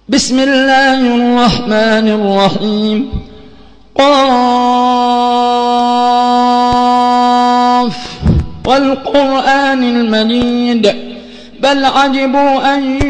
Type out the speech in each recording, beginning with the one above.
بسم الله الرحمن الرحيم قاف والقرآن المجيد بل عجبوا أن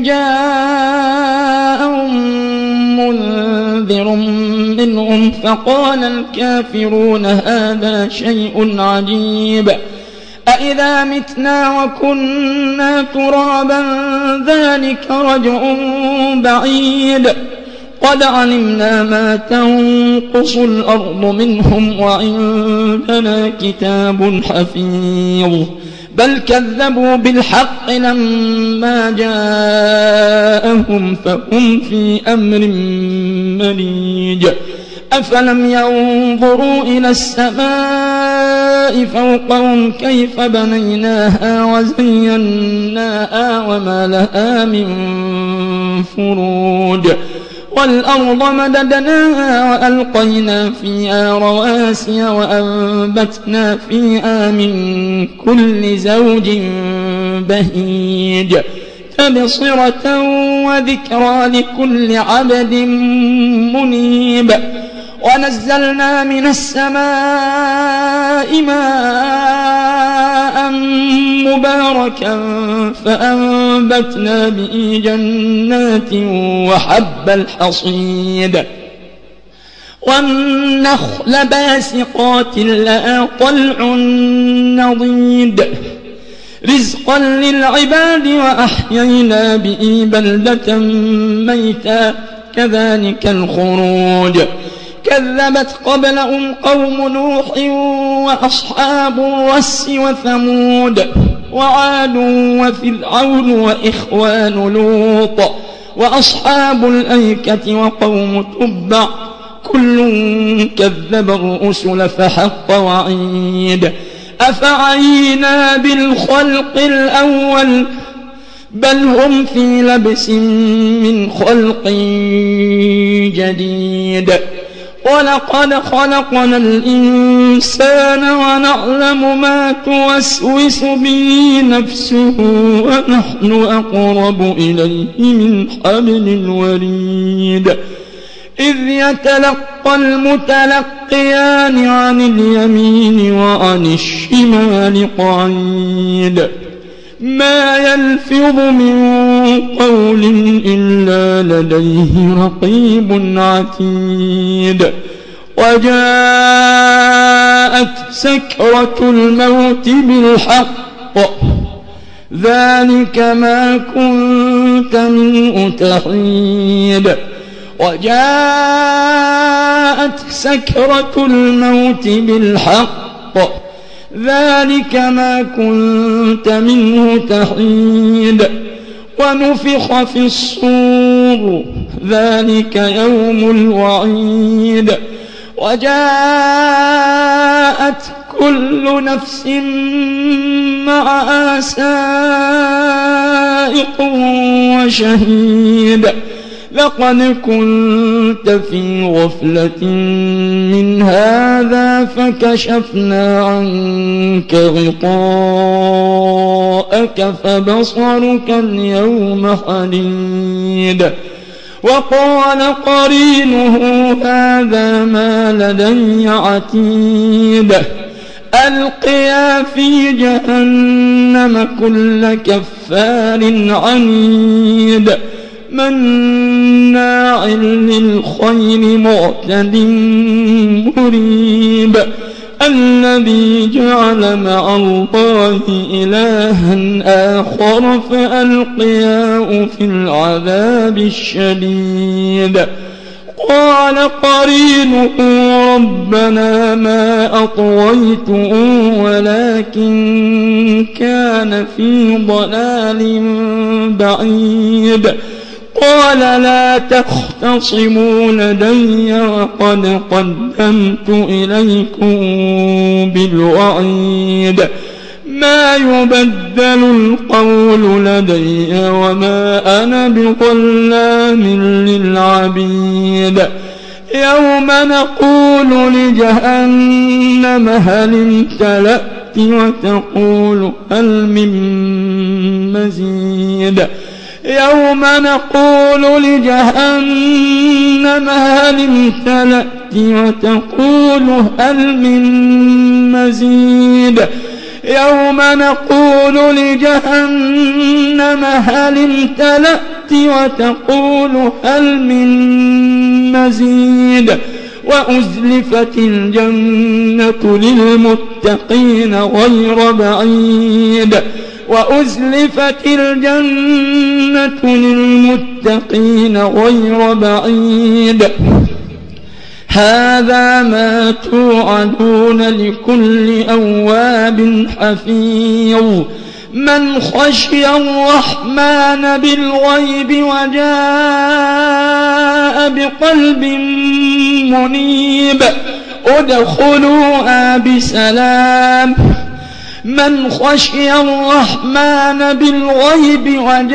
جاءهم منذر منهم فقال الكافرون هذا شيء عجيب أإذا متنا وكنا ترابا ذلك رجع بعيد قد علمنا ما تنقص الأرض منهم وعندنا كتاب حفيظ بل كذبوا بالحق لما جاءهم فهم في أمر مريج أفلم ينظروا إلى السماء فوقهم كيف بنيناها وزيناها وما لها من فروج والأرض مددناها وألقينا فيها رواسي وأنبتنا فيها من كل زوج بهيج تبصرة وذكرى لكل عبد منيب ونزلنا من السماء ماء مباركا فأنبتنا به جنات وحب الحصيد والنخل باسقات لها طلع نضيد رزقا للعباد وأحيينا به بلدة ميتا كذلك الخروج كذبت قبلهم قوم نوح وأصحاب الرس وثمود وعاد وفرعون وإخوان لوط وأصحاب الأيكة وقوم تبع كل كذب الرسل فحق وعيد أفعينا بالخلق الأول بل هم في لبس من خلق جديد ولقد خلقنا الإنسان ونعلم ما توسوس به نفسه ونحن أقرب إليه من حبل الوريد إذ يتلقى المتلقيان عن اليمين وعن الشمال قعيد ما يلفظ من قول إلا لديه رقيب عتيد وجاءت سكرة الموت بالحق ذلك ما كنت منه تحيد وجاءت سكرة الموت بالحق ذلك ما كنت منه تحيد ونفخ في الصور ذلك يوم الوعيد وجاءت كل نفس معها سائق وشهيد لقد كنت في غفلة من هذا فكشفنا عنك غطاءك فبصرك اليوم حديد وقال قرينه هذا ما لدي عتيد ألقيا في جهنم كل كفار عنيد مناع للخير معتد مريب الذي جعل مع الله إلها آخر فألقياه في العذاب الشديد قال قرينه ربنا ما أطغيته ولكن كان في ضلال بعيد قال لا تختصموا لدي وقد قدمت إليكم بالوعيد ما يبدل القول لدي وما أنا بظلام للعبيد يوم نقول لجهنم هل امتلأت وتقول هل من مزيد يوم نقول لجهنم هل امتلأت وتقول هل من مزيد يوم نقول لجهنم هل امتلأت وتقول هل من مزيد وأزلفت الجنة للمتقين غير بعيد وأزلفت الجنة للمتقين غير بعيد هذا ما توعدون لكل أواب حفيظ من خشي الرحمن بالغيب وجاء بقلب منيب ادخلوها بسلام من خشي الرحمن بالغيب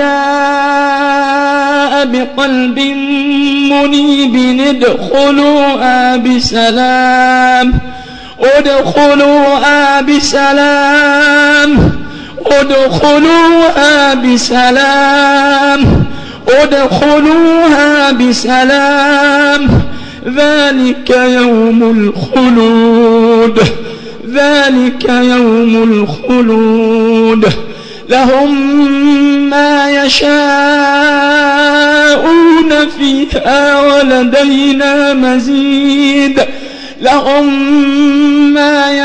وجاء بقلب منيب ادخلوها بسلام ادخلوها بسلام ادخلوها بسلام ادخلوها بسلام ذلك يوم الخلود ذلك يوم الخلود لهم ما يشاءون فيها ولدينا مزيد لهم ما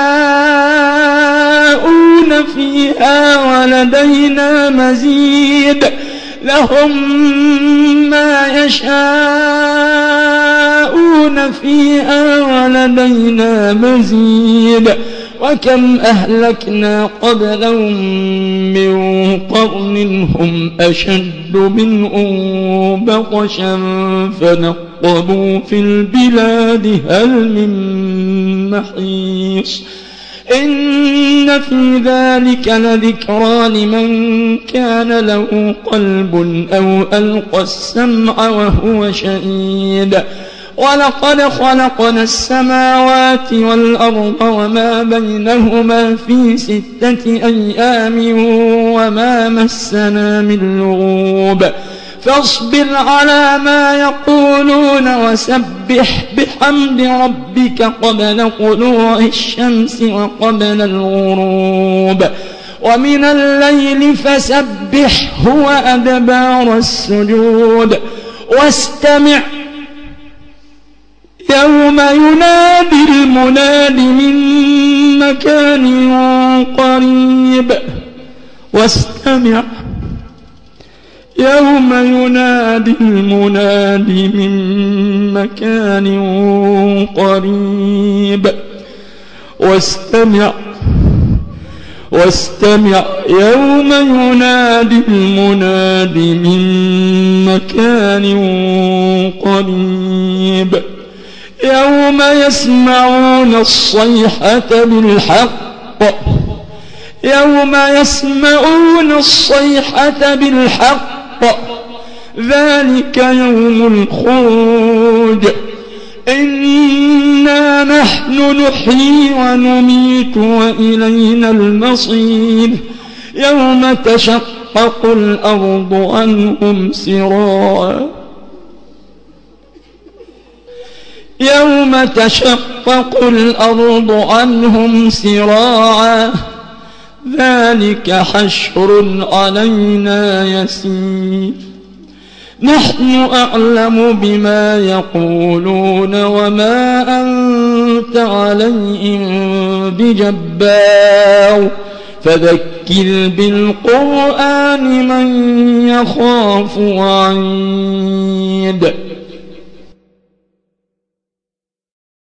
يشاءون فيها ولدينا مزيد لهم ما يشاءون فيها ولدينا مزيد وكم أهلكنا قبلهم من قرن هم أشد منهم بطشا فنقبوا في البلاد هل من محيص إن في ذلك لذكرى لمن كان له قلب أو ألقى السمع وهو شهيد ولقد خلقنا السماوات والأرض وما بينهما في 6 أيام وما مسنا من لغوب فاصبر على ما يقولون وسبح بحمد ربك قبل طلوع الشمس وقبل الغروب ومن الليل فسبحه وأدبار السجود واستمع يوم ينادي المناد من مكان قريب واستمع يوم ينادي المناد من مكان قريب واستمع يوم ينادي المناد من مكان قريب يوم يسمعون الصيحة بالحق يوم يسمعون الصيحة بالحق ذلك يوم الخروج إنا نحن نحيي ونميت وإلينا المصير يوم تشقق الأرض عنهم سراعا يوم تشقق الأرض عنهم سراعا ذلك حشر علينا يسير نحن أعلم بما يقولون وما أنت عليهم بجبار فذكر بالقرآن من يخاف وعيد